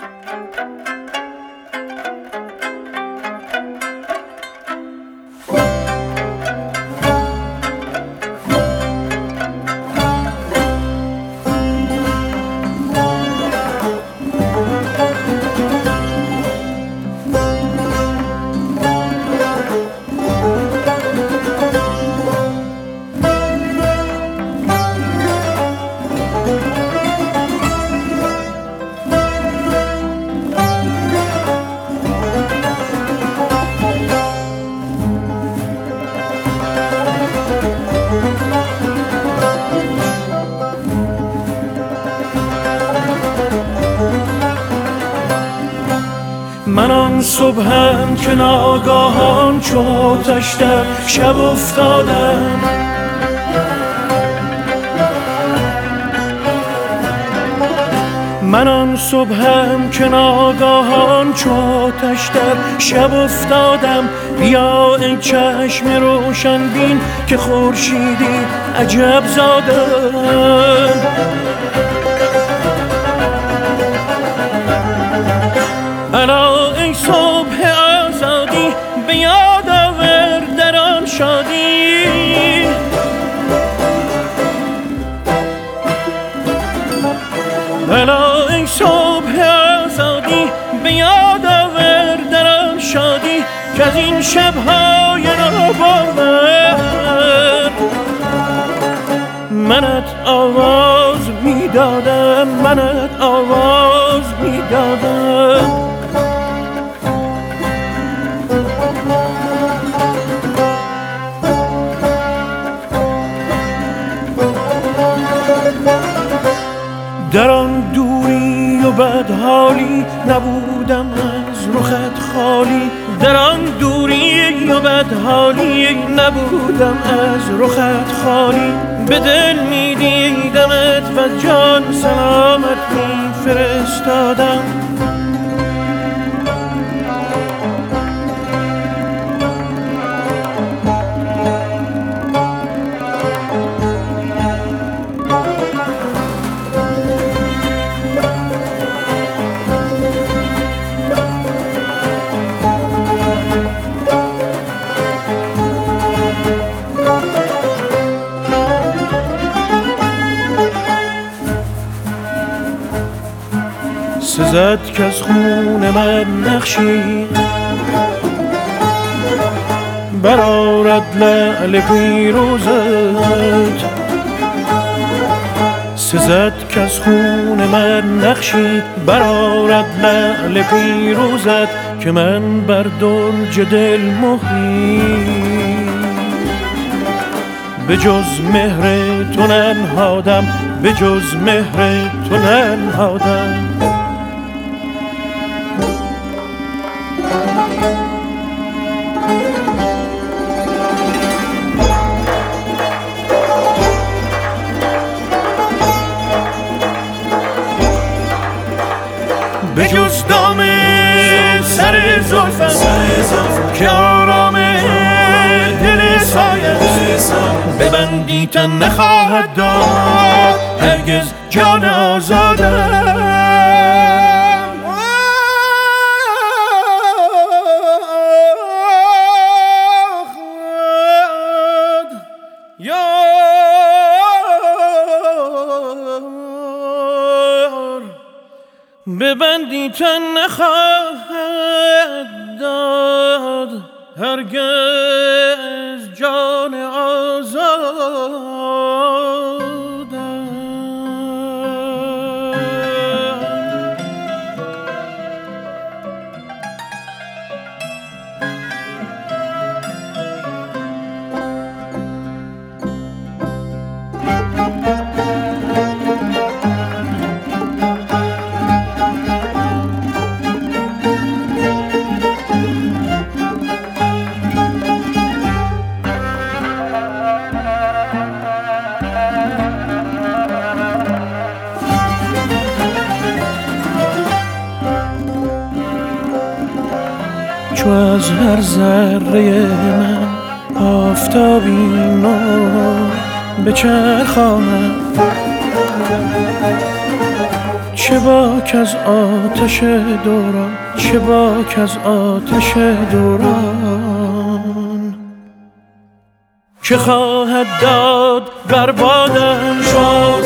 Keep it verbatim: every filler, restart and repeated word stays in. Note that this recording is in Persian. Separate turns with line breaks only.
من آن صبحم که ناگاهان چو آتش در شب افتادم، من آن صبحم که ناگاهان چو آتش در شب افتادم. بیا ای چشم روشن بین که خورشیدی عجب زادم. الا ای صبح آزادی به یاد آور در آن شادی، الا ای صبح آزادی به یاد آور در آن شادی که از این شب‌های ناباور منت آواز میدادم، منت آواز میدادم. در آن دوری و بدحالی نبودم از رخت خالی، در آن دوری و بدحالی نبودم از رخت خالی. به دل می دیدمت و جان سلامت می فرستادم. سزد که از خون من نقشی برآرد لعل پیروزت، سزد که از خون من نقشی برآرد لعل پیروزت که من بر درج دل مهری به جز مهر تو ننهادم، به جز مهر تو ننهادم. به جز دام سر زلفت که آرام دل سایت ببندی تن نخواهد داد هرگز جان آزادم. ببندی تن نخواهد داد هرگز جان آزادم. چو از هر ذره من آفتابی نو بچرخاند، چه باک از آتش دوران، چه باک از آتش دوران که خواهد داد بربادم شد.